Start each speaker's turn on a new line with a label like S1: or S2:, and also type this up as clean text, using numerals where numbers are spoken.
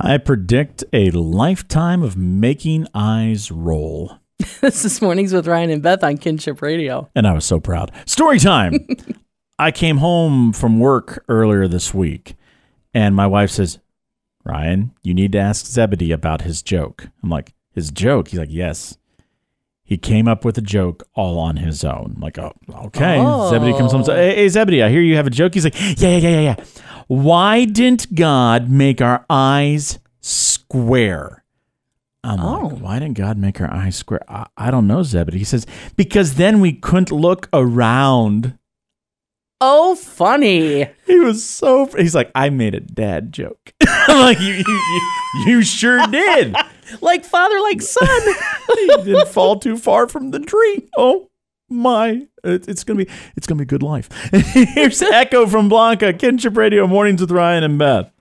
S1: I predict a lifetime of making eyes roll.
S2: This is Mornings with Ryan and Beth on Kinship Radio.
S1: And I was so proud. Story time. I came home from work earlier this week, and my wife says, Ryan, you need to ask Zebedee about his joke. I'm like, his joke? He's like, yes. He came up with a joke all on his own. I'm like, oh, okay.
S2: Oh.
S1: Zebedee comes home and says, hey, Zebedee, I hear you have a joke. He's like, yeah. Why didn't God make our eyes square? I'm like, why didn't God make our eyes square? I don't know, Zebedee. He says, because then we couldn't look around.
S2: Oh, funny.
S1: He was so, he's like, I made a dad joke. I'm like, you sure did.
S2: Like father, like son.
S1: He didn't fall too far from the tree. Oh my. It's gonna be a good life. Here's Echo from Blanca, Kinship Radio, Mornings with Ryan and Beth.